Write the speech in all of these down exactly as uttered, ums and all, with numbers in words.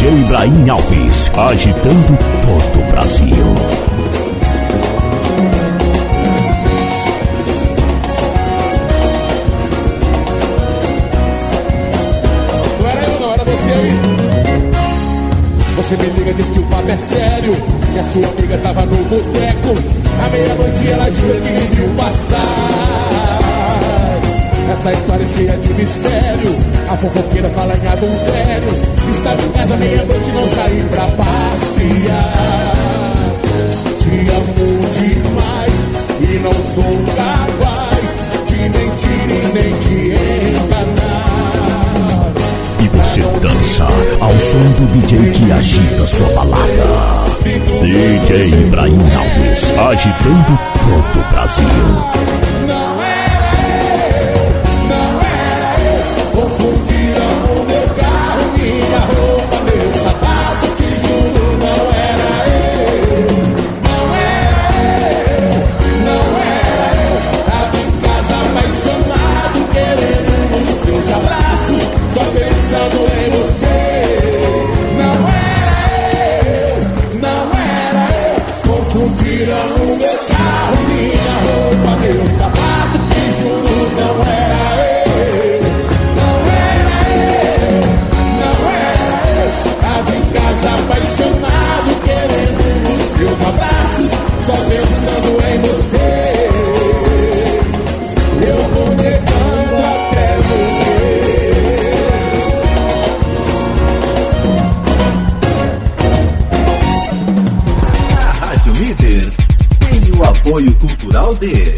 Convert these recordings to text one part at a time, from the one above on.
J Ibrahim Alves, agitando todo o Brasil. Você me liga, diz que o papo é sério, que a sua amiga tava no boteco. À meia-noite ela jura que me viu passar. Essa história é cheia de mistério, a fofoqueira fala em adultério. Estava em casa meia-noite, não saí pra passear. Te amo demais e não sou capaz de mentir e nem te enganar. E você dança ao som do D J que agita sua balada. D J Ibrahim Alves, agitando todo o Brasil. Não era eu, não era eu. Confundiram o meu carro, minha roupa, meu sapato. Te juro, não era eu, não era eu, não era eu. Tava em casa apaixonado, querendo os seus abraços, só pensando em você. Não era eu, não era eu. Confundiram o meu carro, minha roupa, meu sapato. Te juro, não era eu, não era eu, não era eu. Tava em casa apaixonado, querendo os seus abraços, só pensando em você. Eu vou negando até morrer. A Rádio Líder tem o apoio cultural de...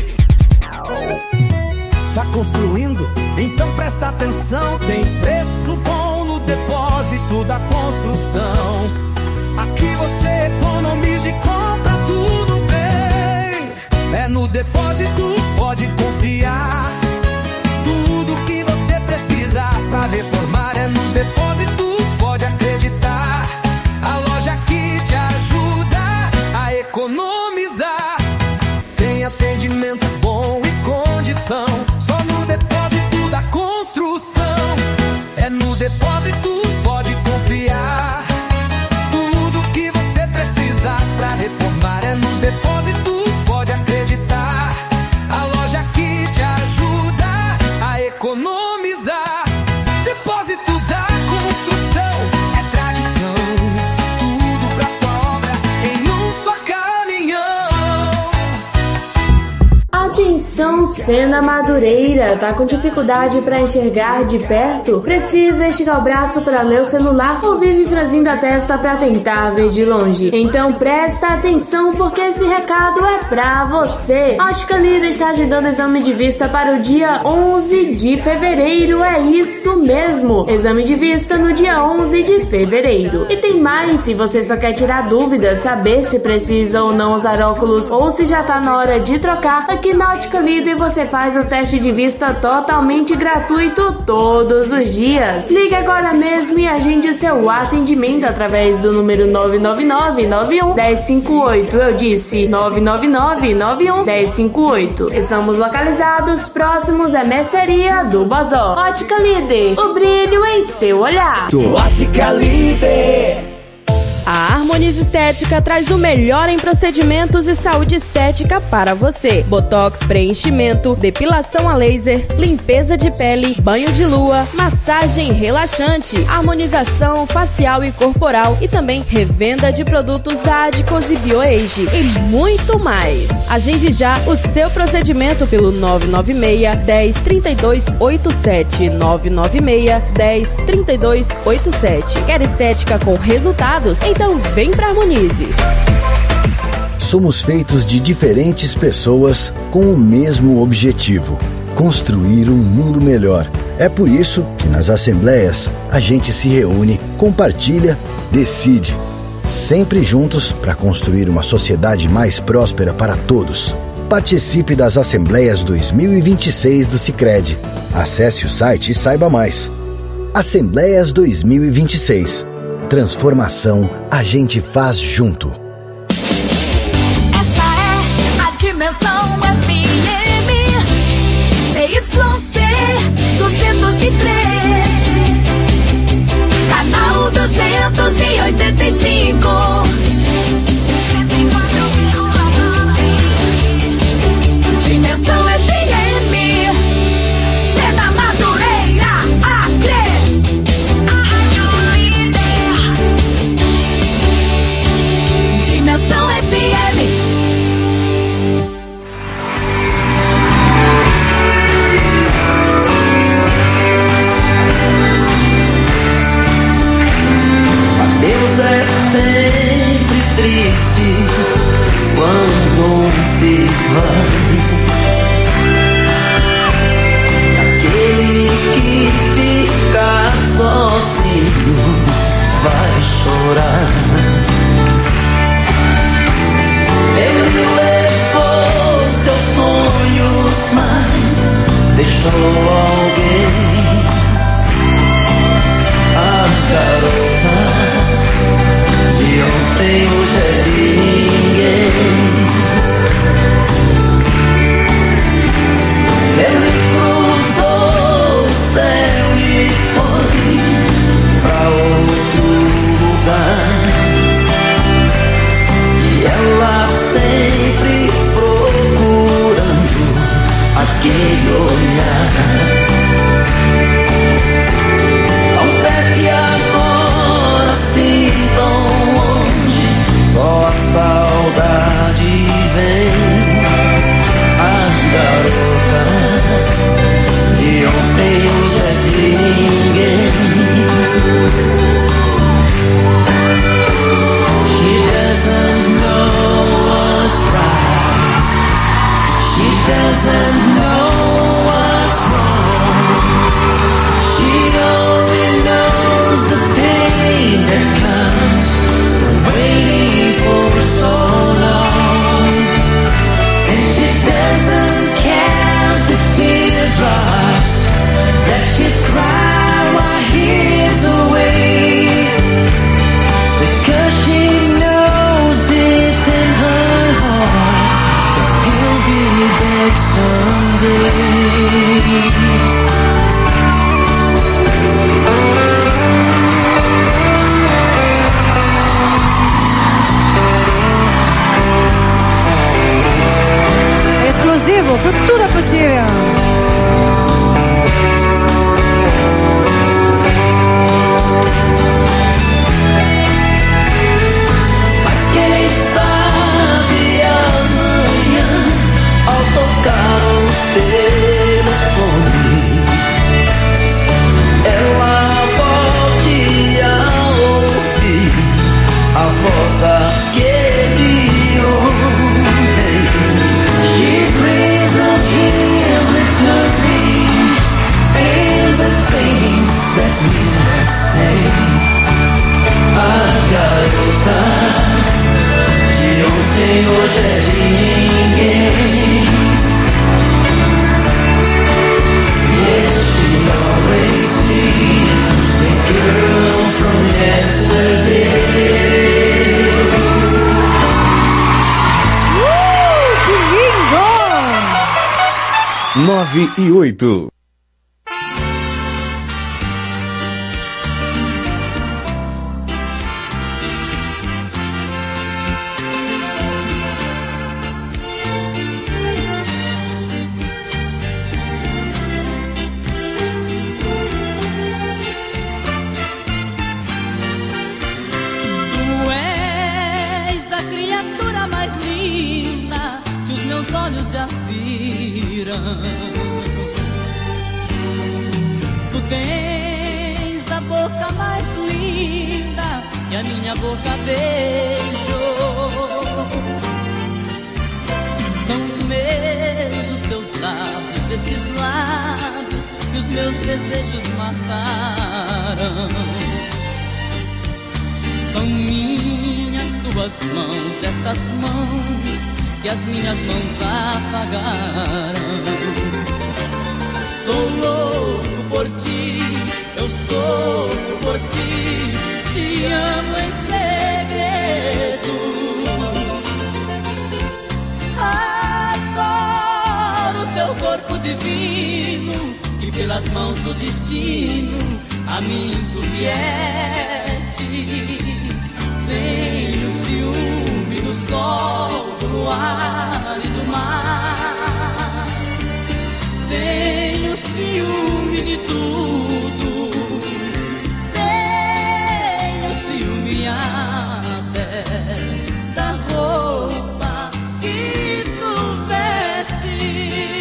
Tá construindo? Então presta atenção. Tem preço bom no depósito da construção. Aqui você economiza e compra tudo bem. É no depósito, pode confiar. Tudo que você precisa pra reformar é no depósito, pode acreditar. A loja que te ajuda a economizar. Tem atendimento bom e condição. Só no depósito da construção. É no depósito, pode confiar. Tudo que você precisa pra reformar é no depósito, pode acreditar. A loja que te ajuda a economizar. Depósito da construção é tradição. Tudo pra sua obra em um só caminhão. Atenção, Sena Madureira, tá com dificuldade para enxergar de perto? Precisa esticar o braço para ler o celular ou vive franzindo a testa para tentar ver de longe? Então presta atenção, porque esse recado é pra você. A Ótica Líder está agendando exame de vista para o dia onze de fevereiro, é isso mesmo, exame de vista no dia onze de fevereiro. E tem mais, se você só quer tirar dúvidas, saber se precisa ou não usar óculos ou se já tá na hora de trocar, aqui na Ótica Líder você faz o teste de vista totalmente gratuito todos os dias. Ligue agora mesmo e agende o seu atendimento através do número nove nove nove, nove um, um zero cinco oito. Eu disse nove nove nove, nove um, um zero cinco oito. Estamos localizados próximos à mercearia do Bozó. Ótica Líder, o brilho em seu olhar. Ótica Líder. A Harmonize Estética traz o melhor em procedimentos e saúde estética para você. Botox, preenchimento, depilação a laser, limpeza de pele, banho de lua, massagem relaxante, harmonização facial e corporal e também revenda de produtos da Adicos e BioAge e muito mais. Agende já o seu procedimento pelo nove nove seis, dez, trinta e dois, oitenta e sete, nove nove seis, dez, trinta e dois, oitenta e sete. Quer estética com resultados? Então vem pra Harmonize. Somos feitos de diferentes pessoas com o mesmo objetivo: construir um mundo melhor. É por isso que nas assembleias a gente se reúne, compartilha, decide, sempre juntos para construir uma sociedade mais próspera para todos. Participe das Assembleias dois mil e vinte e seis do Sicredi. Acesse o site e saiba mais. Assembleias dois mil e vinte e seis. Transformação a gente faz junto. Essa é a Dimensão F M C Y C duzentos e três, canal duzentos e hoje é de ninguém. Yes, she always sees the girl from yesterday. Uh, que lindo! nove e oito. Já viram. Tu tens a boca mais linda que a minha boca beijou. São meus os teus lábios, estes lábios que os meus desejos mataram. São minhas tuas mãos, estas mãos que as minhas mãos apagaram. Sou louco por ti, eu sofro por ti, te amo em segredo. Adoro teu corpo divino, que pelas mãos do destino a mim tu viestes. Tenho ciúme do sol, do luar e do mar. Tenho ciúme de tudo. Tenho ciúme até da roupa que tu vestes.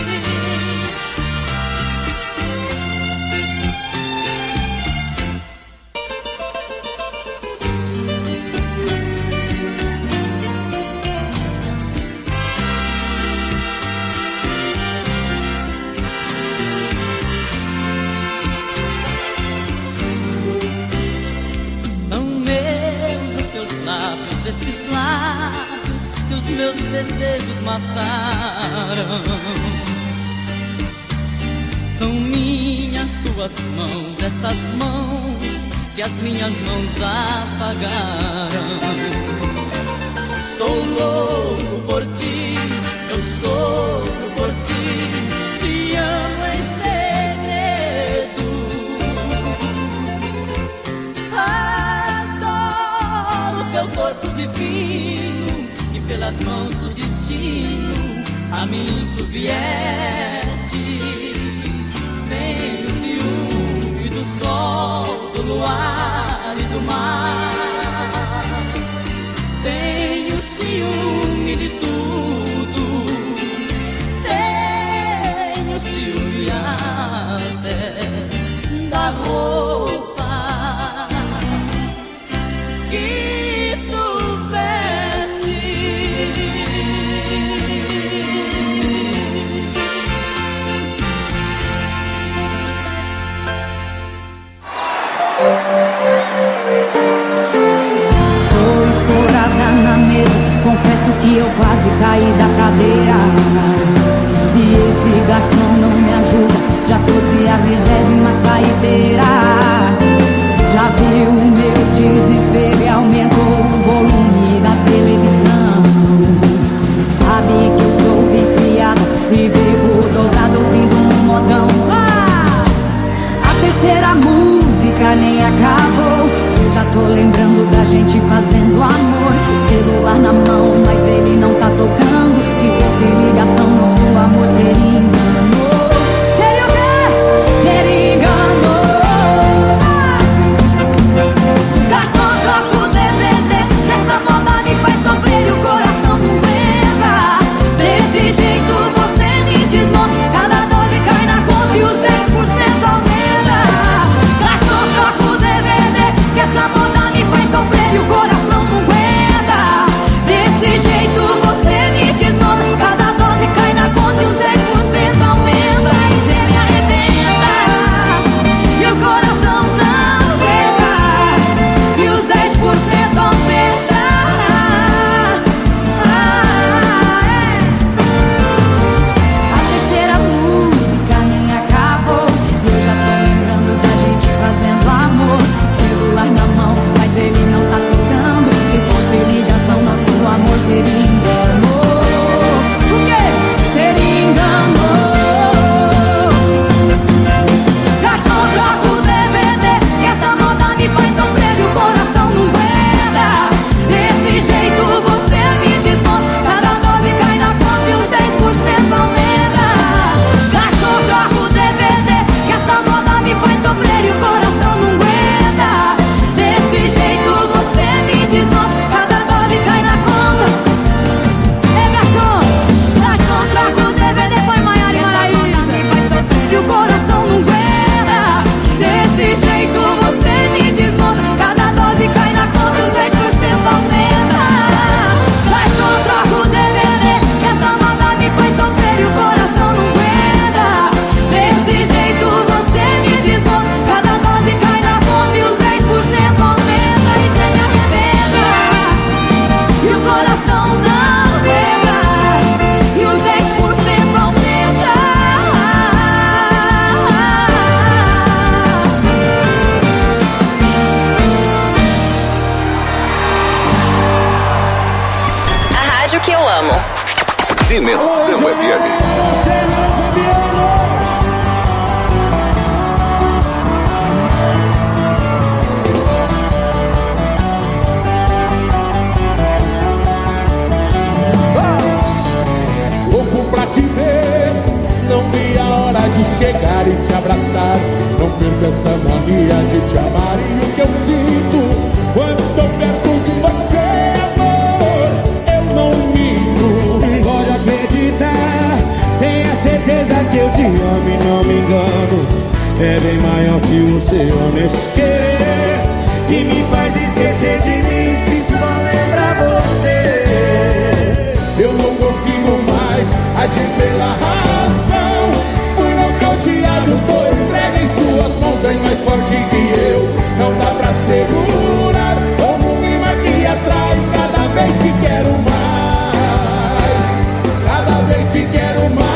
Estes lábios que os meus desejos mataram. São minhas tuas mãos, estas mãos que as minhas mãos apagaram. Sou louco por ti, eu sofro por ti, te amo em segredo. Teu corpo divino, que pelas mãos do destino a mim tu viestes. Tenho ciúme do sol, do luar e do mar. Tenho ciúme de tudo. Tenho ciúme até da roupa que na mesa, confesso que eu quase caí da cadeira. E esse garçom não me ajuda, já trouxe a vigésima saideira. Já viu o meu desespero e aumentou o volume da televisão. Sabe que eu sou viciada e bebo dobrado ouvindo um modão. Ah! A terceira música nem acabou, já tô lembrando da gente fazendo amor. Celular na mão, mas ele não tá tocando. Se fosse ligação, nosso amor seria engano. Seria o quê? Seria engano. Garçom, troca o D V D. Essa moda me faz sofrer e o coração não aguenta. Desse jeito você me desmonta. Cada doze cai na conta e os dez por cento aumenta. Garçom, troca o D V D. Que essa moda me faz sofrer e o coração não aguenta. Desse jeito você me desmonta. Dimensão F M. De chegar e te abraçar, não perca essa mania de te amar. E o que eu sinto quando estou perto de você, amor, eu não minto. Pode acreditar, tenha certeza que eu te amo e não me engano. É bem maior que o seu homem querer, que me faz esquecer de mim e só lembra você. Eu não consigo mais agir pela razão. Nocauteado, tô entregue em suas mãos, bem mais forte que eu. Não dá pra segurar, como um imã que atrai. Cada vez te quero mais, cada vez te quero mais.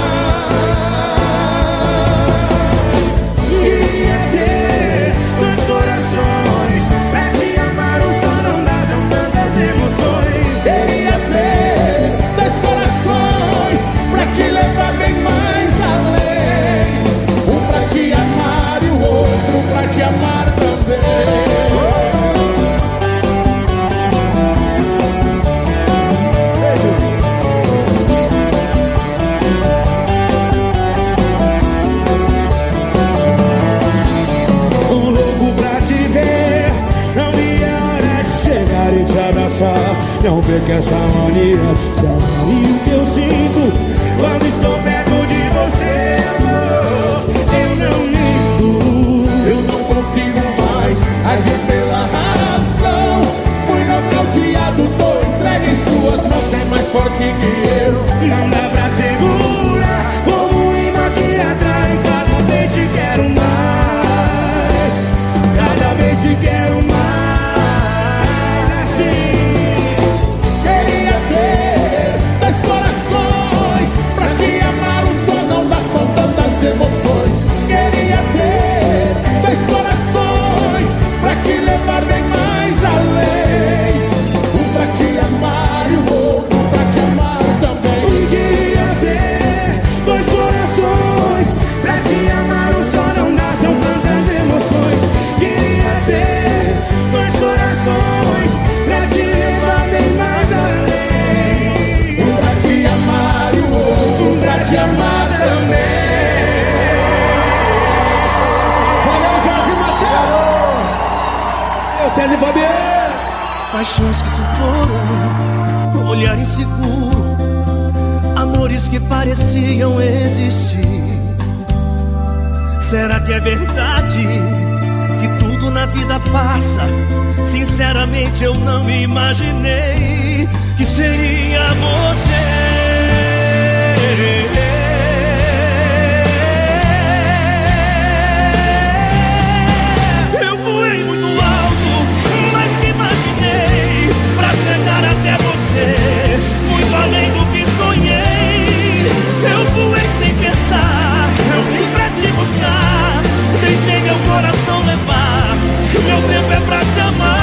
Queria ter dois corações pra te amar, um só não dá, são tantas emoções. Queria ter dois corações pra te levar bem mais além. Pra te amar também. Um louco pra te ver, não vi a hora de chegar e te abraçar. Não perca essa mania de te amar. E o que eu sinto quando estou perto de você, amor, eu não minto. Eu não consigo mais agir pela razão. Fui nocauteado, tô entregue em suas mãos, bem mais forte que eu. Não dá pra segurar, como um imã que atrai. Cada vez te quero mais, cada vez te quero mais. Assim, queria ter dois corações pra te amar, um só não dá, são tantas emoções. Queria ter dois corações pra te levar bem mais além. Um pra te amar e o outro pra te amar também. Queria ter dois corações pra te amar, um só não dá, são tantas emoções. Queria ter dois corações pra te levar bem mais além. Um pra te amar e o outro pra te amar também. César e Fabiano. Paixões que se foram, olhar inseguro, amores que pareciam existir. Será que é verdade que tudo na vida passa? Sinceramente eu não imaginei que seria você. Até você, muito além do que sonhei. Eu voei sem pensar, eu vim pra te buscar. Deixei meu coração levar, meu tempo é pra te amar.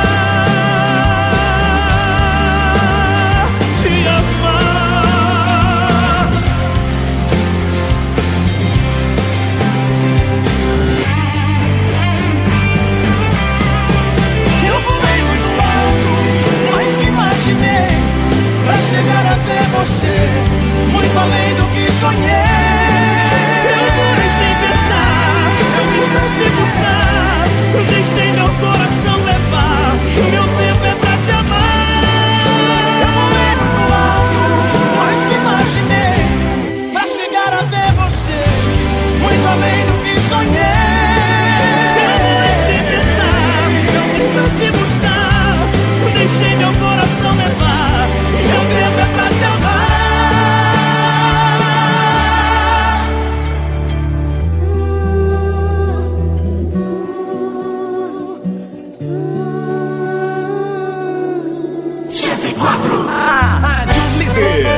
Te amar. Eu voei muito alto, mas que imaginei pra chegar até você, muito além do que sonhei. Eu voei sem pensar, eu vim pra te buscar. Eu deixei meu coração levar, meu tempo é pra te amar. Eu voei muito alto, mais que imaginei pra chegar até você, muito além do que sonhei. Eu voei sem pensar, eu vim pra te buscar. Eu deixei meu coração levar, meu tempo é pra te amar. cento e quatro, a Rádio Líder.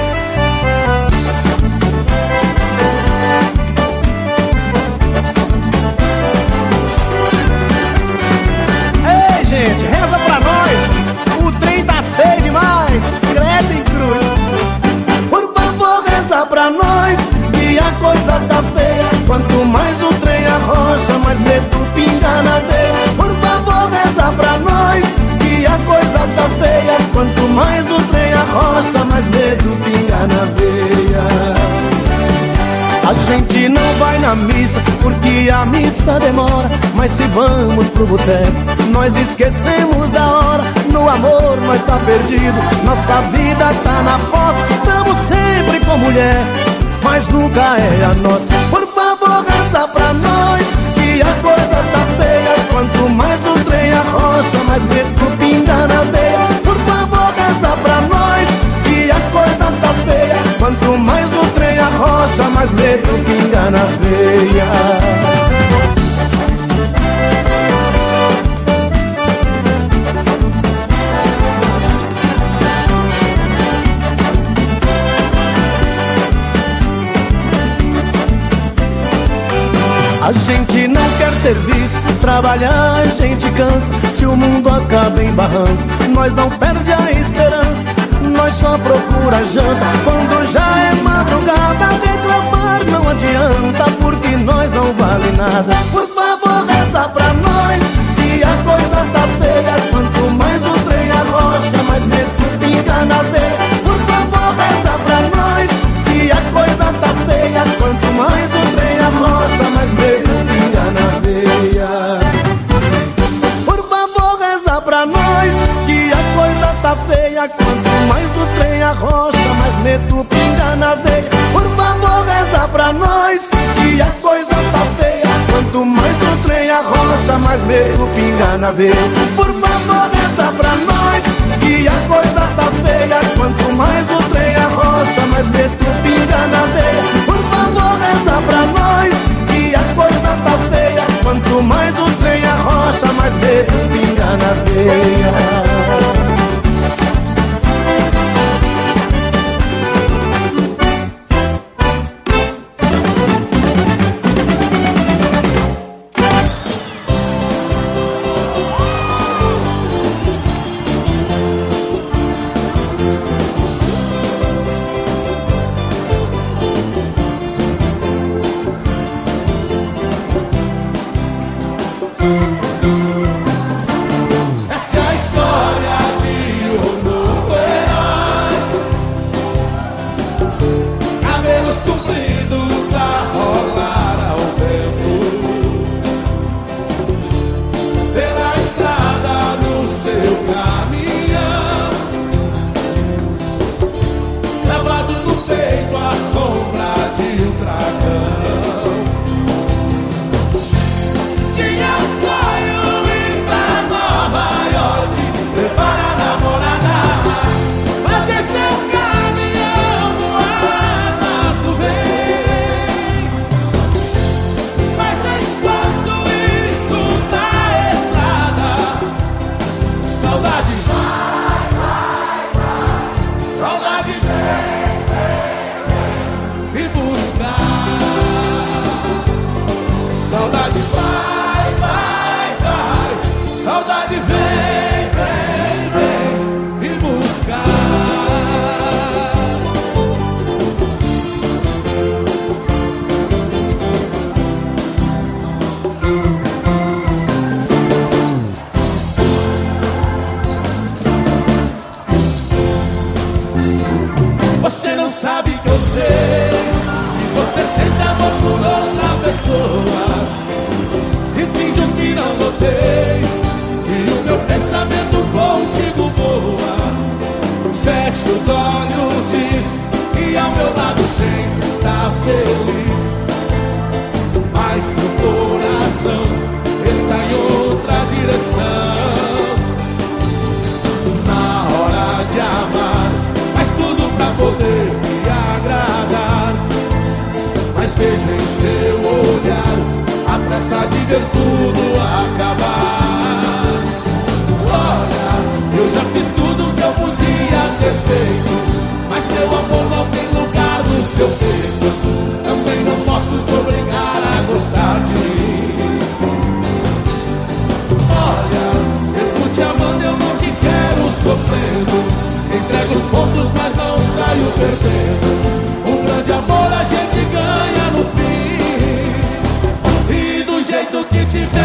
Ei, gente, reza pra nós. O trem tá feio demais. Credo em cruz. Por favor, na missa, porque a missa demora. Mas se vamos pro boteco, nós esquecemos da hora. No amor nós tá perdido, nossa vida tá na fossa. Tamo sempre com mulher, mas nunca é a nossa. Por favor, reza pra nós, que a coisa tá feia. Quanto mais o trem arrocha, mais medo pinga na veia. Por favor, reza pra nós, que a coisa tá feia. Quanto mais o trem arrocha, mais medo pinga na veia. A gente não quer serviço, trabalhar a gente cansa. Se o mundo acaba em barranco, nós não perde a esperança. Nós só procura janta quando já é madrugada. Reclamar não adianta, porque nós não vale nada. Por favor, reza pra nós, que a coisa tá feia. Quanto mais o trem arrocha, mais medo pinga na veia. Por favor, reza pra nós, que a coisa tá feia. Quanto mais o trem arrocha, mais medo pinga na veia. Por favor, reza pra nós, que a coisa tá feia. Quanto mais o trem arrocha, mais medo pinga na veia. Por favor, reza pra nós, que a coisa tá feia. Quanto mais o trem arrocha, mais medo pinga na veia. Por favor, reza pra nós, que a coisa tá feia. Quanto mais o trem arrocha, mais medo pinga na veia. Por favor, reza pra nós, que a coisa tá feia. Quanto mais o trem arrocha, mais medo pinga na veia. jeito que tiver.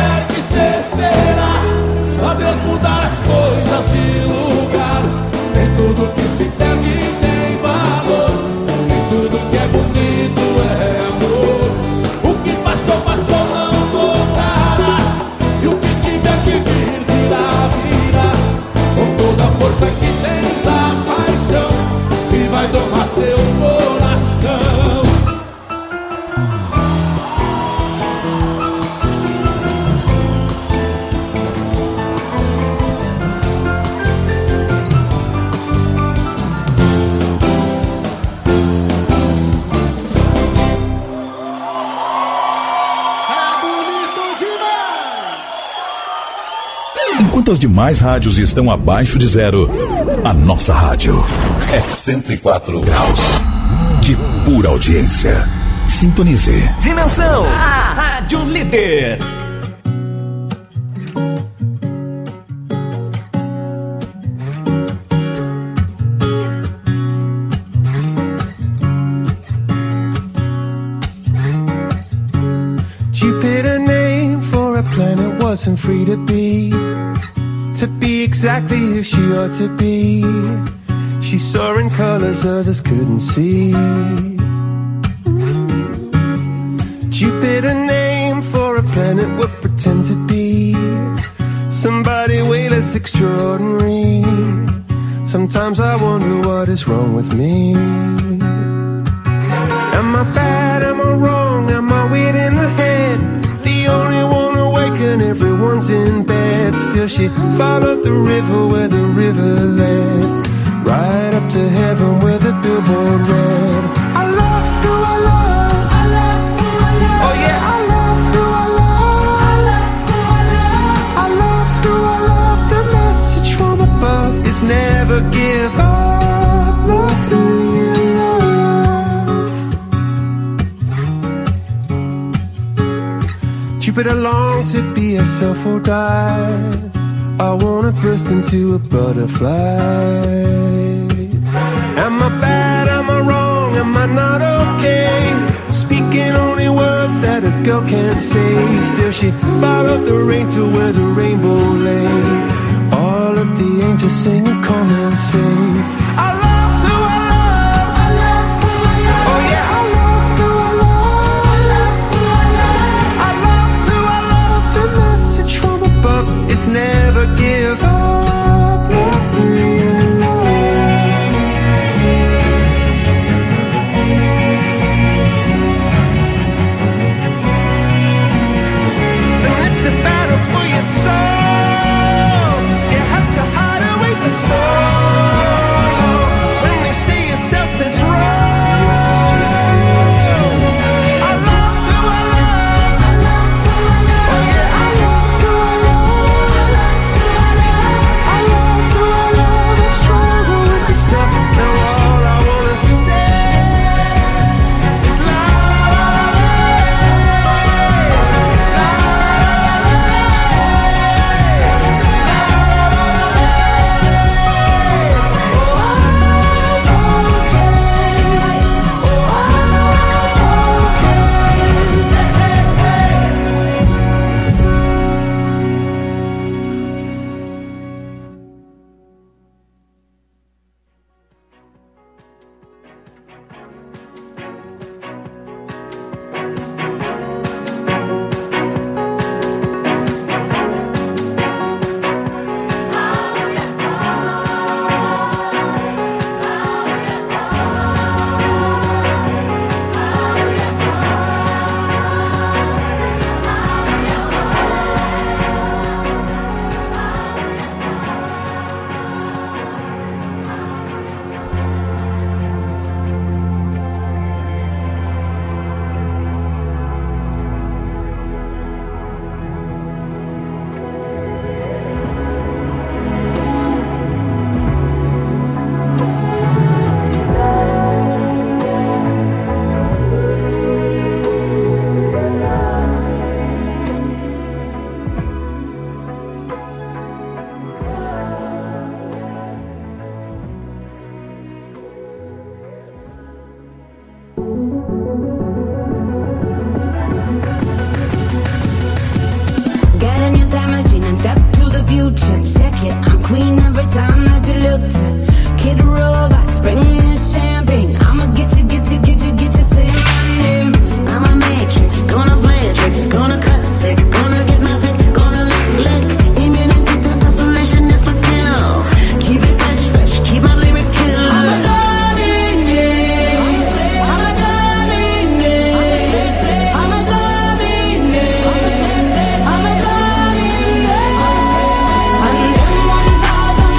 Enquanto as demais rádios estão abaixo de zero, a nossa rádio é cento e quatro graus de pura audiência. Sintonize. Dimensão, a Rádio Líder. Jupiter named for a planet wasn't free to be, to be exactly who she ought to be. She saw in colors others couldn't see. Jupiter named for a planet would pretend to be somebody way less extraordinary. Sometimes I wonder what is wrong with me. Am I bad? Am I wrong? Am I weird in the head? The only one awake and everyone's in bed. Still she followed the river where the river led, right up to heaven where the billboard read, I love who I love, I love who I love. Oh yeah, I love who I love, I love who I love. I love who I love. The message from above is never give up. Love who you love. Jupiter longed to be herself or die. I wanna burst into a butterfly. Am I bad? Am I wrong? Am I not okay? Speaking only words that a girl can't say. Still she followed the rain to where the rainbow lay. All of the angels sing and come and say, I love who I love, I love who I love. Oh yeah, I love who I love, I love who I love. I love who I love. The message from above is never give up. Love who you love. And it's a battle for your soul. You have to hide away for so long. When they say yourself is wrong, I love who I love, I love who I love. Oh yeah, I love who I love, I love who I love. I struggle with this stuff. Now all I wanna say is love, Get in your time machine and step to the future. Check it, I'm queen every time that you look to. Kid robots, bring me champagne. I'ma get you, get you, get you, get you, say my name. I'm a matrix, gonna play a tricks, gonna cut sick, gonna get my pick, gonna lick, lick. Immunity to isolation is my skill. Keep it fresh, fresh, keep my lyrics kill. I'm a loving it, I'm a loving it, I'm a loving it, I'm a loving it. And then one thousand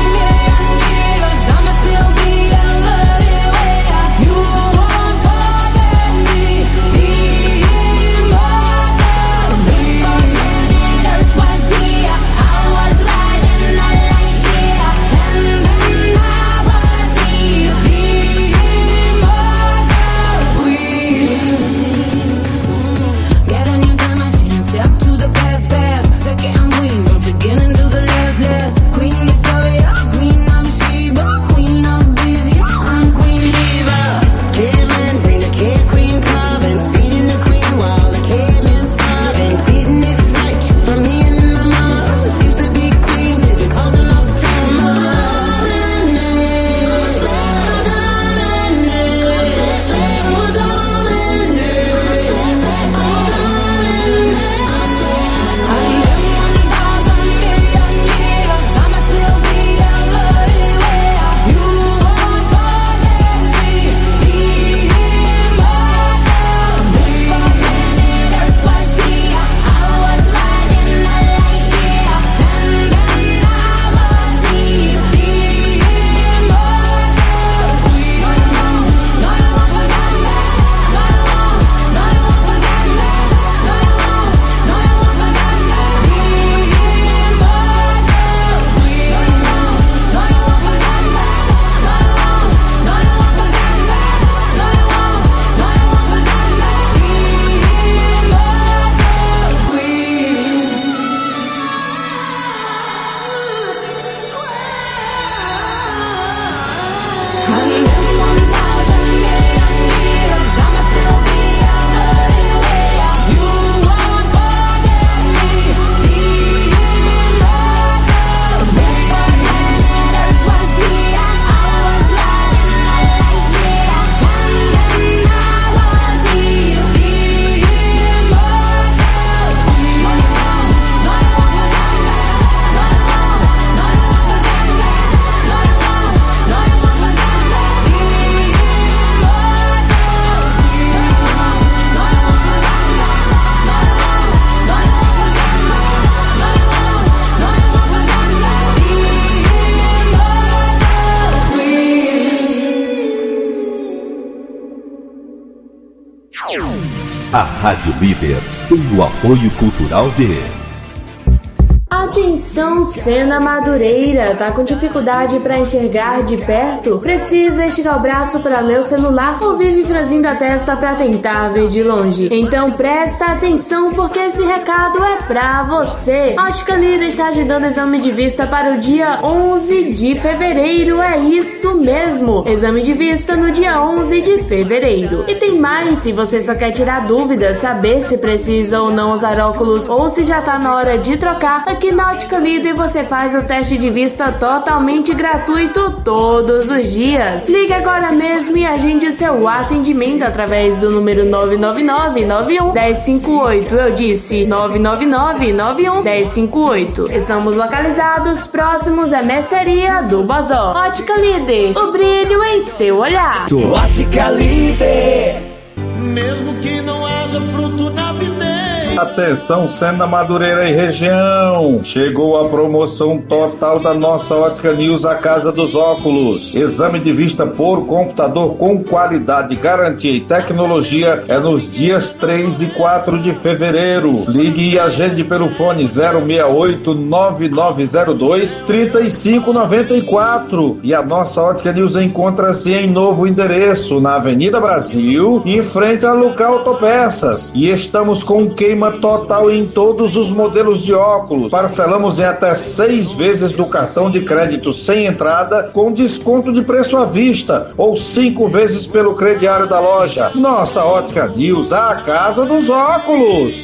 A Rádio Líder tem o apoio cultural de... Atenção, Sena Madureira, tá com dificuldade para enxergar de perto? Precisa esticar o braço para ler o celular ou vive franzindo a testa para tentar ver de longe? Então presta atenção porque esse recado é pra você. A Ótica Líder está agendando exame de vista para o dia onze de fevereiro, é isso mesmo, exame de vista no dia onze de fevereiro. E tem mais, se você só quer tirar dúvidas, saber se precisa ou não usar óculos ou se já tá na hora de trocar, aqui na Ótica Líder você faz o teste de vista totalmente gratuito todos os dias. Ligue agora mesmo e agende seu atendimento através do número nove nove nove, nove um, um zero cinco oito. Eu disse nove nove nove, nove um, um zero cinco oito. Estamos localizados próximos à mercearia do Bozó. Ótica Líder, o brilho em seu olhar. Ótica Líder. Mesmo que não haja fruto na videira. Atenção, Sena Madureira e região. Chegou a promoção total da nossa Ótica News, a Casa dos Óculos. Exame de vista por computador com qualidade, garantia e tecnologia é nos dias três e quatro de fevereiro. Ligue e agende pelo fone zero seis oito, nove nove zero dois, três cinco nove quatro. E a nossa Ótica News encontra-se em novo endereço, na Avenida Brasil, em frente a Lucar Autopeças. E estamos com queima total em todos os modelos de óculos. Parcelamos em até seis vezes do cartão de crédito sem entrada, com desconto de preço à vista, ou cinco vezes pelo crediário da loja. Nossa Ótica News, a Casa dos Óculos.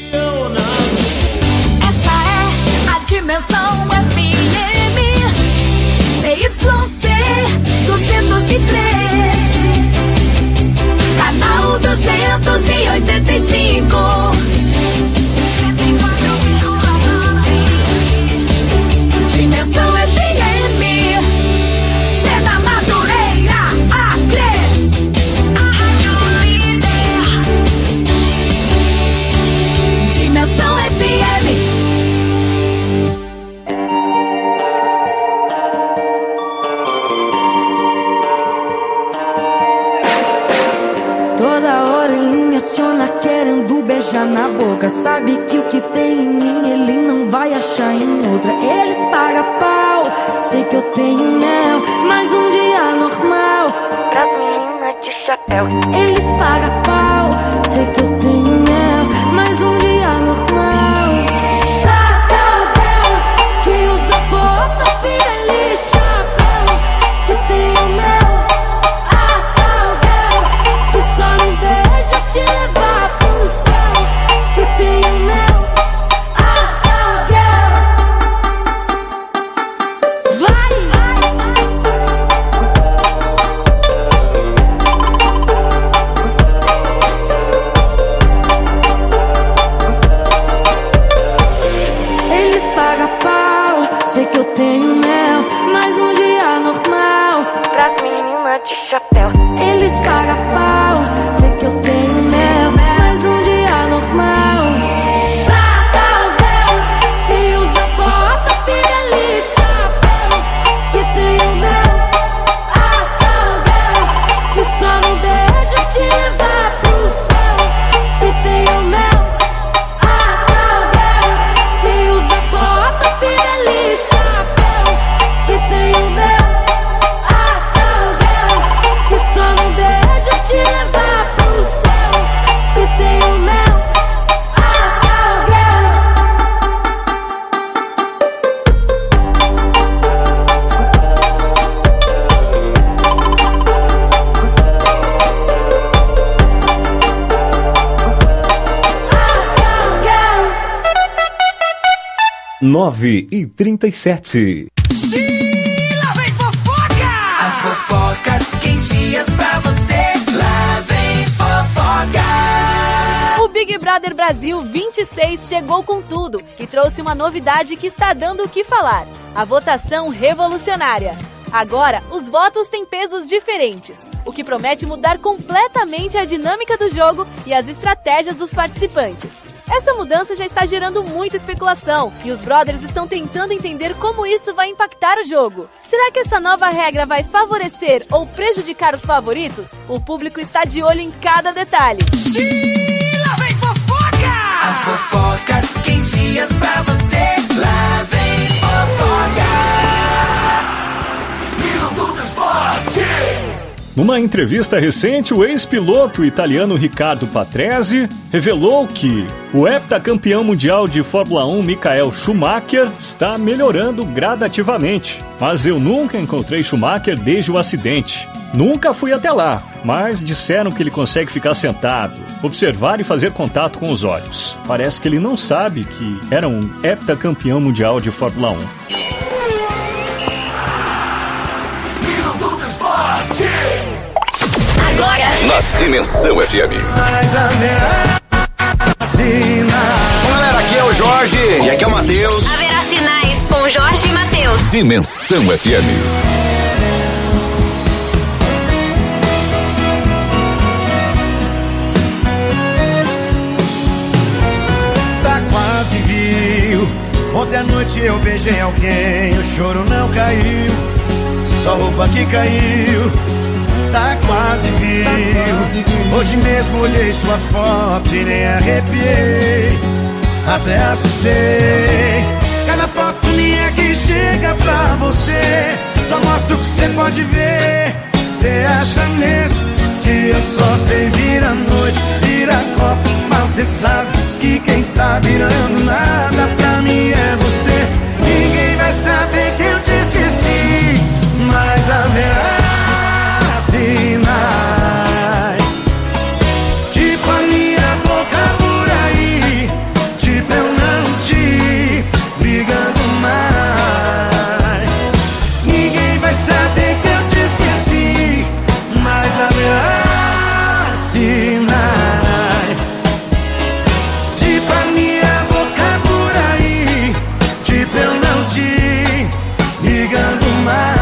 Essa é a dimensão F M C Y C duzentos e três, canal duzentos e oitenta e cinco. Dimensão F M, Sena Madureira, Acre. Dimensão F M. Toda hora ele me aciona querendo beijar na boca. Sabe que o que tem em mim ele não vai achar em outra. Eles pagam pau, sei que eu tenho mel, mas um dia normal pras meninas de chapéu. Eles pagam pau, sei que eu tenho mel, mas um dia normal pras Gaudel, que usa bota, feliz chapéu. Que eu tenho mel, as Gaudel, que só não deixa te levar pro céu. Que eu tenho mel, as Gaudel. Vai! Eles pagam pau, sei que eu tenho mel, mas um dia normal pras meninas de chapéu. Eles pagam pau, sei que eu tenho mel, mas um dia normal pras Gaudel, que usa bota, feliz chapéu. Que tenho mel, as Gaudel, que só não deixa te levar pro céu. Que tenho mel, as Gaudel, que usa bota, feliz chapéu. Que tenho mel, as Gaudel, que só não deixa te levar pro céu. Que tenho mel, as Gaudel. nove e trinta e sete. Lá vem fofoca! As fofocas quentinhas pra você. Lá vem fofoca! O Big Brother Brasil vinte e seis chegou com tudo e trouxe uma novidade que está dando o que falar: a votação revolucionária. Agora, os votos têm pesos diferentes, o que promete mudar completamente a dinâmica do jogo e as estratégias dos participantes. Essa mudança já está gerando muita especulação e os brothers estão tentando entender como isso vai impactar o jogo. Será que essa nova regra vai favorecer ou prejudicar os favoritos? O público está de olho em cada detalhe. Lá vem fofoca! As fofocas quentinhas pra você. Lá vem fofoca. Minuto do Esporte. Numa entrevista recente, o ex-piloto italiano Riccardo Patrese revelou que o heptacampeão mundial de Fórmula um Michael Schumacher está melhorando gradativamente. Mas eu nunca encontrei Schumacher desde o acidente. Nunca fui até lá, mas disseram que ele consegue ficar sentado, observar e fazer contato com os olhos. Parece que ele não sabe que era um heptacampeão mundial de Fórmula um. Agora na Dimensão F M. Bom, galera, aqui é o Jorge e aqui é o Matheus. Haverá sinais com Jorge e Matheus. Dimensão F M. Tá quase viu. Ontem à noite eu beijei alguém, o choro não caiu, só roupa que caiu. Tá quase viu. Hoje mesmo olhei sua foto e nem arrepiei, até assustei. Cada foto minha que chega pra você só mostra o que você pode ver. Você acha mesmo que eu só sei virar noite, virar copo, mas você sabe que quem tá virando nada pra mim é você. Ninguém vai saber que eu te esqueci, mas haverá sinais, tipo a minha boca por aí, tipo eu não te ligando mais. Ninguém vai saber que eu te esqueci, mas haverá sinais, tipo a minha boca por aí, tipo eu não te ligando mais.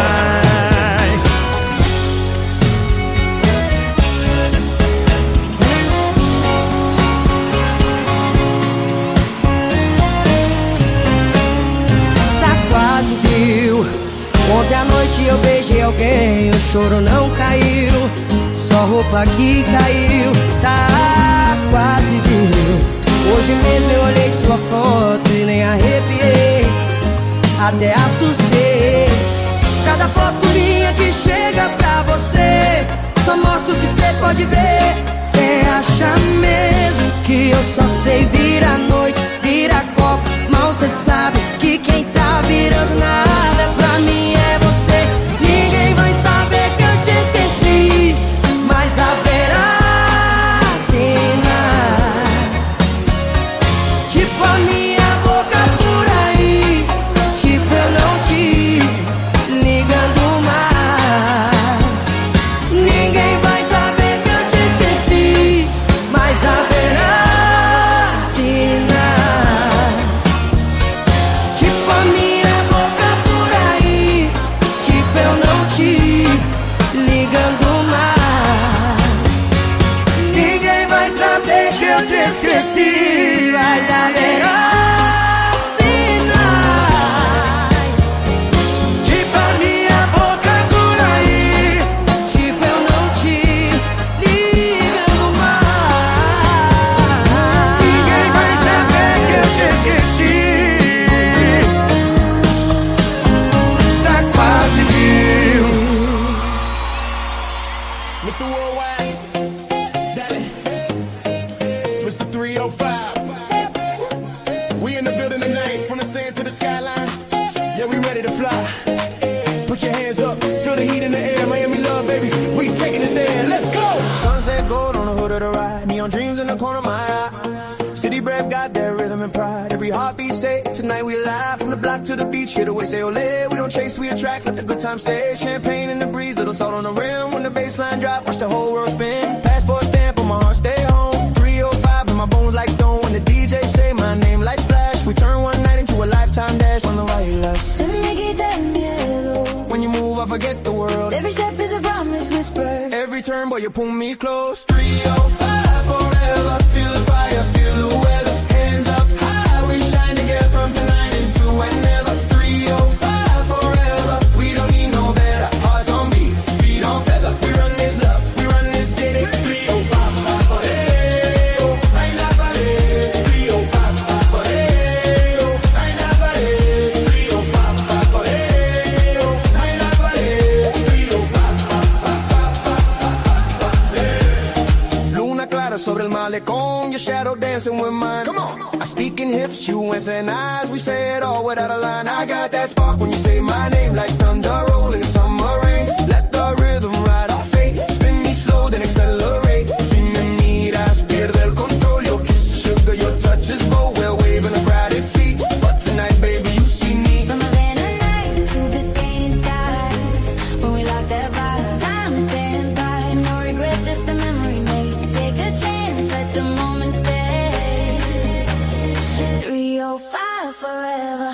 Ontem à noite eu beijei alguém, o choro não caiu, só roupa que caiu. Tá quase viu. Hoje mesmo eu olhei sua foto e nem arrepiei, até assustei. Cada foto minha que chega pra você só mostra o que você pode ver. Cê acha mesmo que eu só sei virar noite, virar copo, mal cê sabe que quem tá virando nada pra mim é você. Ninguém vai saber que eu te esqueci, mas haverá sinais, tipo a minha boca por aí, tipo eu não te ligando mais. Ninguém vai saber que eu te esqueci, mas haverá sinais, tipo a minha boca por aí, tipo eu não te ligando mais. Ninguém vai saber que eu te esqueci, mas haverá sinais, tipo a minha boca por aí, tipo eu não te ligando mais. Ninguém vai saber que eu te esqueci, tá quase viu. mister Worldwide, Daddy, mister three oh five. We in the building tonight, from the sand to the skyline. Yeah, we ready to fly. Put your hands up, feel the heat in the air. Miami love, baby, we taking it there. Let's go. Sunset gold on the hood of the ride. Neon dreams in the corner of my eye. City breath got that rhythm and pride. Every heartbeat say, tonight we live. From the block to the beach, here the way say ole. We don't chase, we attract, let the good time stay. Champagne in the breeze, little salt on the rim. When the baseline drop, watch the whole world spin. Passport stamp on my heart, stay home. three oh five in my bones like stone. When the D J say my name, lights flash. We turn one night into a lifetime dash. On the right left. Se me quita el miedo. When you move, I forget the world. Every step is a promise whisper. Every turn, boy, you pull me close. three oh five forever. Feel the fire, feel the weather. Hands up high, we shine together from tonight into whenever. three oh five forever. We don't need no better. Hearts on beat, feet on feather. We run this love, we run this city. three oh five, hey, oh, right now, hey. lick on your shadow dancing with mine. Come on. I speak in hips, you answering eyes. We say it all without a line. I got that spark when you say my name, like thunder rolling summer rain. Let the rhythm ride our fate. Spin me slow, then accelerate. Si me miras, pierde el control. Your kiss, sugar, your touch is bold. We're waving a crowded seat, but tonight, baby, you see me. From Havana nights to Biscayne skies, when we lock that vibe, time stands by. No regrets, just a memory made. Take a chance, let the moment stay. three oh five forever.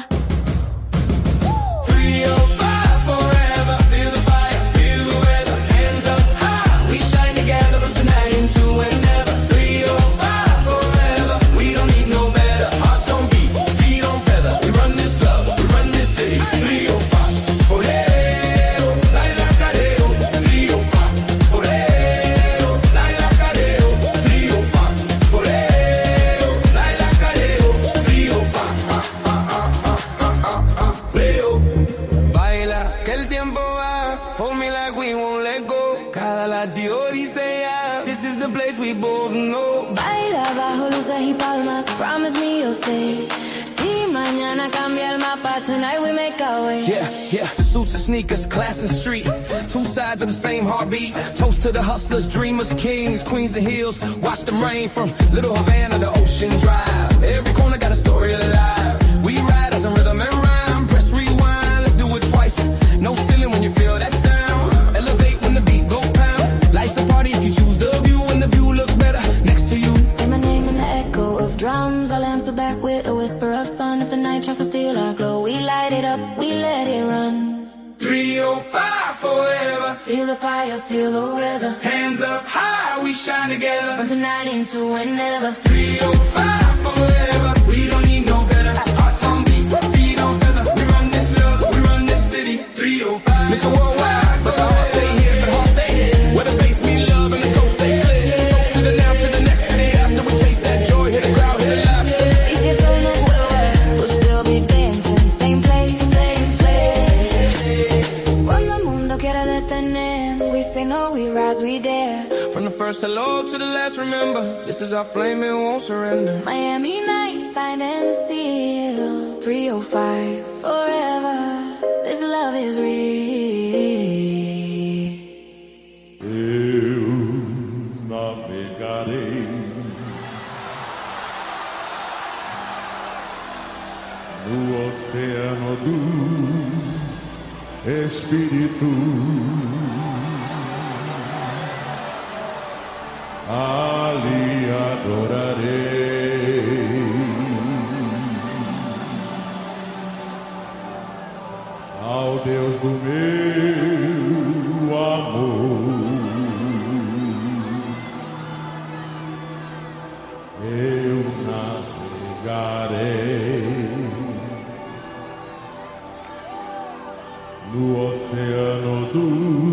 three oh five forever. Feel the fire, feel the weather. Hands up high, we shine together from tonight into whenever. three oh five forever. We don't need no better. Hearts on beat, feet on feather. We run this love, we run this city. three oh five forever. Laila Careo. three oh five forever. Laila Careo. three oh five forever. Laila Careo. three oh five. Ah, ah, ah, ah, ah, ah, ah. Leo. Baila, que el tiempo va. Hold me like we won't let go. Cada latido dice ya. This is the place we both know. Baila bajo luces y palmas, promise me you'll stay. Si mañana cambia el mapa, tonight we make our way. Yeah, yeah, suits and sneakers, class and street. Two sides of the same heartbeat. Toast to the hustlers, dreamers, kings, queens and hills. Watch them rain from Little Havana to Ocean Drive. Every corner got a story alive. We ride as a rhythm and rhyme. Press rewind, let's do it twice. No ceiling when you feel that sound. Elevate when the beat go pound. Life's a party if you choose the view, and the view look better next to you. Say my name in the echo of drums, I'll answer back with a whisper of sun. If the night tries to steal our glow, we light it up, we let it run. three oh five forever. Feel the fire, feel the weather. Hands up high, we shine together. From tonight into whenever. three oh five forever. We don't need no better. Hearts on beat, feet on feather. We run this love, we run this city. three oh five. Mister Worldwide, but the heart stay here, the heart stay here. Where the bass meet love and the coast stay clear. Toast to the now, to the next, to the after. We chase that joy, hit the crowd, hit the laughter. Y si eso no vuelve, we'll still be dancing. Same place, same place. Cuando el mundo quiera detener, we say no, we rise, we dare. From the first hello to the last, remember, this is our flame, it won't surrender. Miami nights, signed and sealed. three oh five forever. This love is real. Eu navegarei no oceano do Espírito. Ali adorarei ao Deus do meu amor. Eu navegarei no oceano do...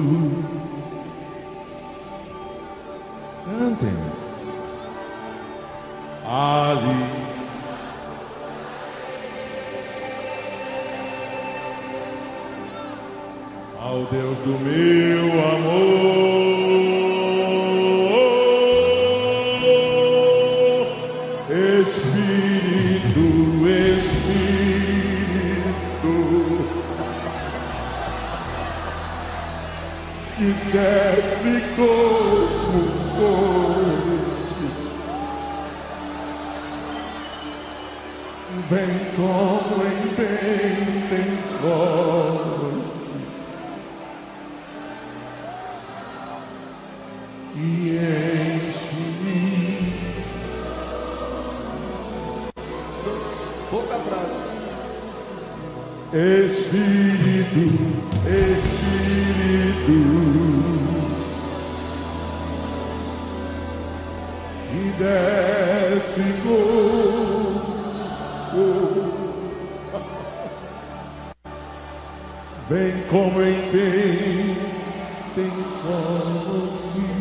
Cantem. Ali ao Deus do meu amor, Espírito, Espírito, que desce como fogo, vem como em Pentecostes e enche-me. Pouca frase. Espírito, Espírito, e desce como, vem como em Pentecostes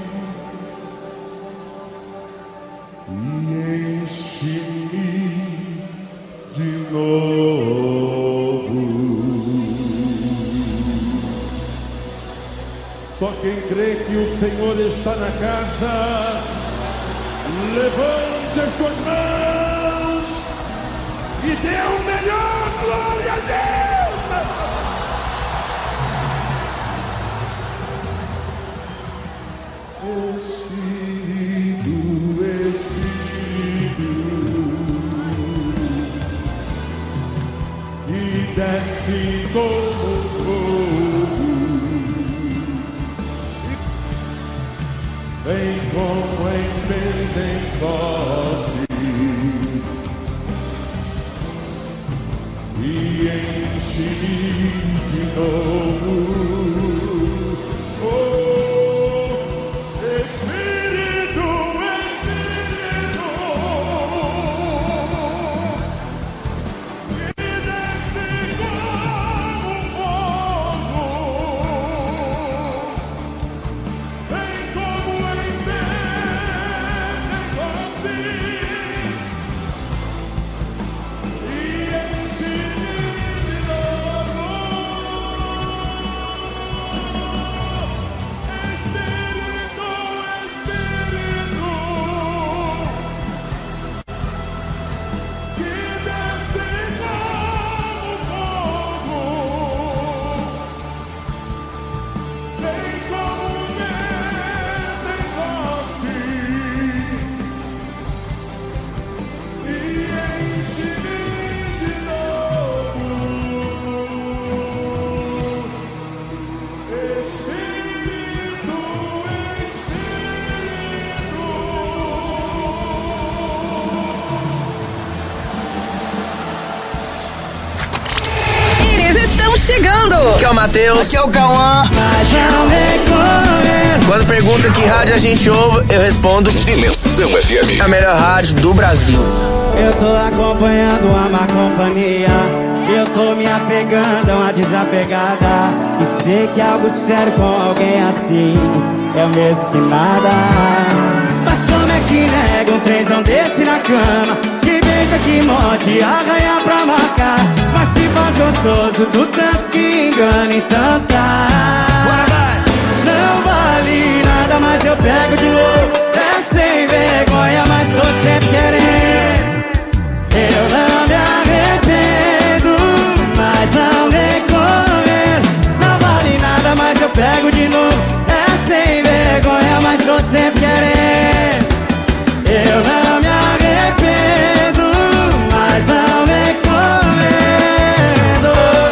e enche-me de novo. Só quem crê que o Senhor está na casa Levante as suas mãos e dê o melhor glória a Deus. Espírito, Espírito, que desce como fogo, vem como em Pentecoste e enche-me de novo. Oh, Espírito, Espírito, que desce como fogo, vem como em Pentecoste e enche-me de novo. Espírito, Espírito, que desce como fogo, vem como Pentecoste e enche-me de novo. Espírito, Eles estão chegando. Aqui é o Matheus. Aqui é o Cauã. Quando pergunta que rádio a gente ouve, eu respondo Dimensão F M. a melhor rádio do Brasil. Eu tô acompanhando a má companhia. Eu tô me apegando a uma desapegada. E sei que algo sério com alguém assim é o mesmo que nada. Mas como é que nega um trenzão desse na cama? Que beija, que morde, arranha pra marcar. Mas se faz gostoso do tanto que engana, então tá. Não vale nada, mas eu pego de novo. É sem vergonha, mas tô sempre querendo. Eu não me arrependo, mas não recomendo. Não vale nada, mas eu pego de novo. É sem vergonha, mas tô sempre querendo. Eu não me arrependo, mas não recomendo.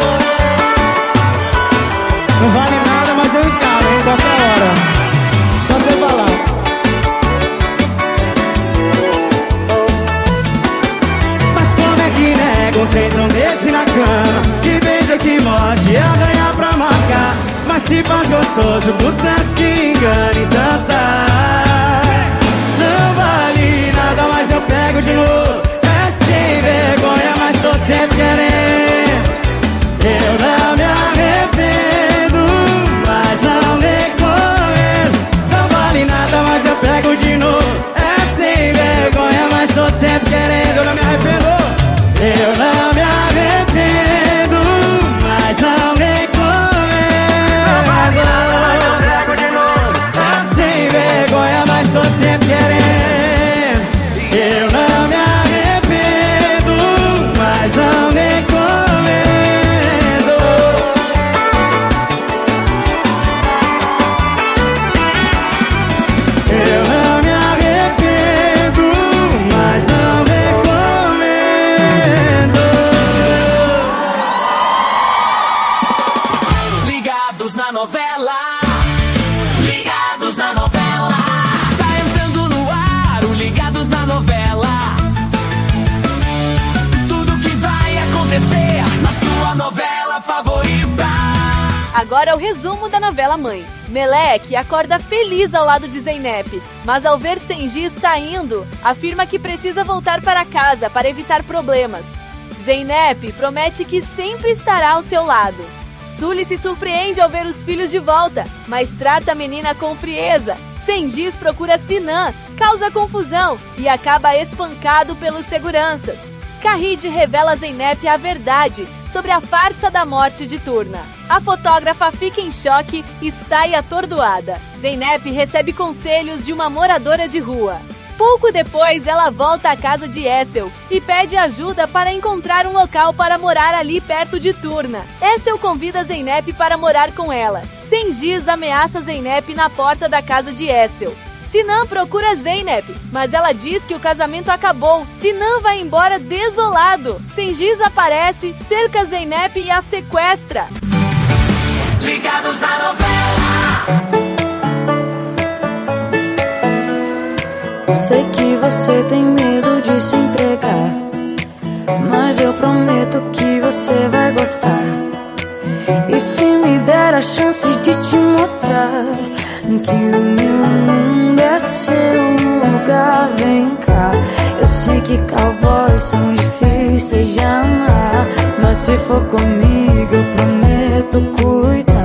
Não vale nada, mas eu encaro em qualquer hora. Só você falar. Mas como é que nega um trenzão desse na cama? Que beija, que morde, arranha pra marcar. Mas se faz gostoso do tanto que engana, então tá. Não vale nada, mas eu pego de novo. É sem vergonha, mas tô sempre querendo. Eu não me arrependo, mas não recomendo. Não vale nada, mas eu pego de novo. É sem vergonha, mas tô sempre querendo. Eu não me arrependo. Eu não me arrependo, mas não recomendo. Não vale nada, mas eu pego de novo. É sem vergonha, mas tô sempre querendo. Eu não me arrependo, mas não recomendo. Eu não me arrependo, mas não recomendo. Ligados na novela. Ligados na novela. Tá entrando no ar o Ligados na novela. Tudo que vai acontecer na sua novela favorita. Agora é o resumo da novela Mãe. Meleque acorda feliz ao lado de Zeynep, mas ao ver Sengi saindo, afirma que precisa voltar para casa para evitar problemas. Zeynep promete que sempre estará ao seu lado. Sully se surpreende ao ver os filhos de volta, mas trata a menina com frieza. Sengi procura Sinan, causa confusão e acaba espancado pelos seguranças. Kahid revela a Zeynep a verdade sobre a farsa da morte de Turna. A fotógrafa fica em choque e sai atordoada. Zeynep recebe conselhos de uma moradora de rua. Pouco depois, ela volta à casa de Essel e pede ajuda para encontrar um local para morar ali perto de Turna. Essel convida Zeynep para morar com ela. Cengiz ameaça Zeynep na porta da casa de Essel. Sinan procura Zeynep, mas ela diz que o casamento acabou. Sinan vai embora desolado. Cengiz aparece, cerca Zeynep e a sequestra. Ligados na novela. Sei que você tem medo de se entregar, mas eu prometo que você vai gostar. E se me der a chance de te mostrar que o meu mundo é seu lugar, vem cá. Eu sei que cowboys são difíceis de amar, mas se for comigo eu prometo cuidar.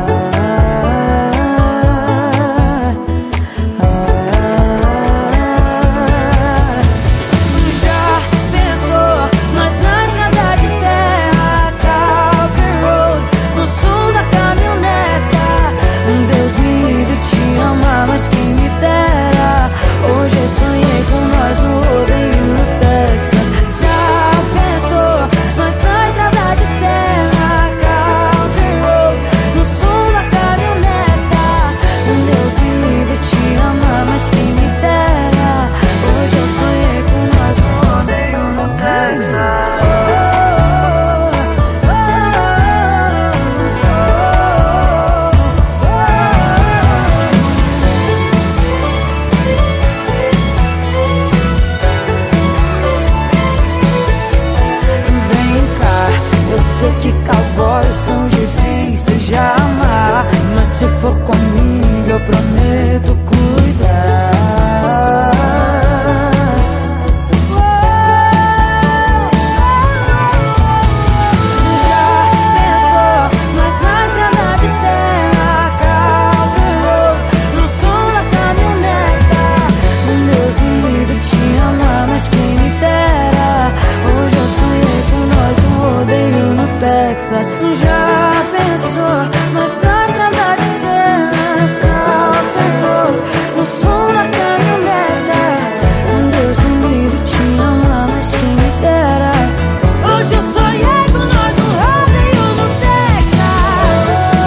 Mas quem me dera, hoje eu sonhei com nós no rodeio no Texas. Já pensou, mas na estrada de terra, country road, no som da caminhoneta. Deus me livre te amar, mas quem me dera, hoje eu sonhei com nós no rodeio no Texas. Que cowboys são difíceis de amar, mas se for comigo eu prometo cuidar. Já pensou, mas na estrada de terra, country road, no som da caminhoneta. Deus me livre te amar, mas quem me dera, hoje eu sonhei com nós no rodeio no Texas. Já pensou, mas na estrada de terra, country road, no som da caminhoneta. Deus me livre te amar, mas quem me dera, hoje eu sonhei com nós no rodeio no Texas.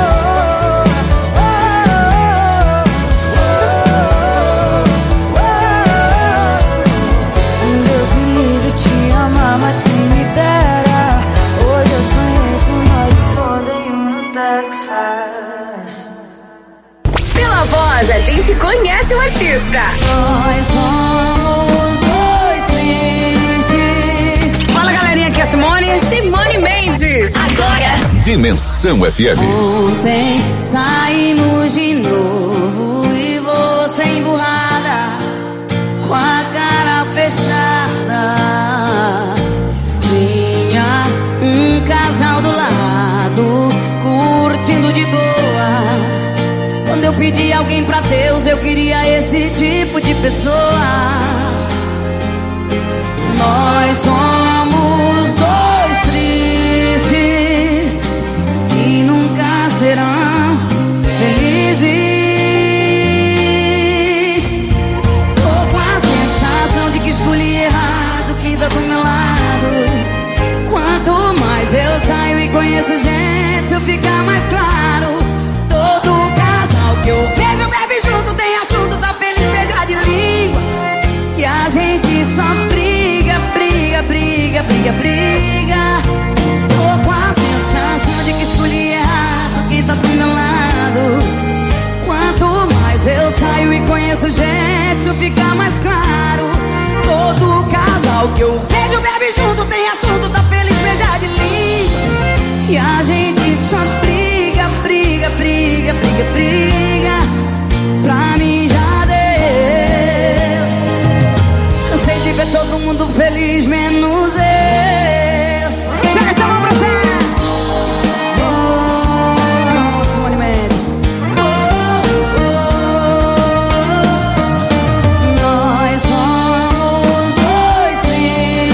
Deus me livre te amar, mas quem me dera, hoje eu sonhei com nós no rodeio no Texas. Pela voz, a gente conhece o artista. Nós somos dois tristes. Fala, galerinha, aqui é a Simone. Simone Mendes. Agora. Dimensão F M. Ontem saímos de novo e você emburrada, com a cara fechada. Tinha um casal do lado, curtindo de boa. Quando eu pedi alguém pra Deus, eu queria esse tipo de pessoa. Nós somos dois tristes que nunca serão felizes. Tô com a sensação de que escolhi errado quem tá do meu lado. Quanto mais eu saio e conheço gente, isso fica mais claro. Todo casal que eu vejo bebe junto, tem assunto, tá feliz, beija de língua. E a gente só briga, briga, briga, briga, briga. Tô com a sensação de que escolhi errado quem tá do meu lado. Quanto mais eu saio e conheço gente, isso fica mais claro. Todo casal que eu vejo bebe junto, tem assunto, tá feliz, beija de língua. E a gente só briga, briga, briga, briga, briga. Pra mim já deu. Cansei de ver todo mundo feliz, menos eu. Joga essa mão pra você. Oh, Simone Mendes. Oh, oh, oh. Nós somos dois tristes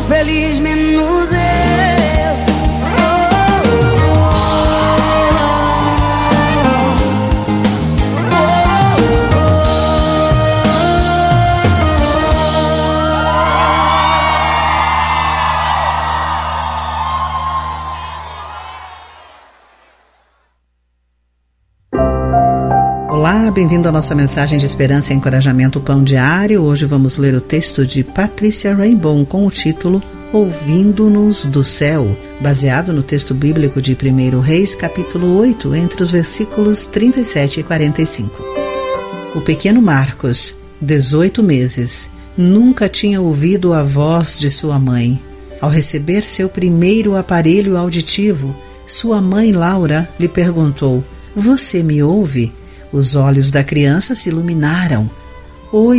feliz menos eu. Olá, bem-vindo à nossa mensagem de esperança e encorajamento Pão Diário. Hoje vamos ler o texto de Patrícia Rainbow com o título Ouvindo-nos do Céu, baseado no texto bíblico de primeiro Reis, capítulo oito, entre os versículos trinta e sete e quarenta e cinco. O pequeno Marcos, dezoito meses, nunca tinha ouvido a voz de sua mãe. Ao receber seu primeiro aparelho auditivo, sua mãe Laura lhe perguntou: "Você me ouve?" Os olhos da criança se iluminaram. "Oi,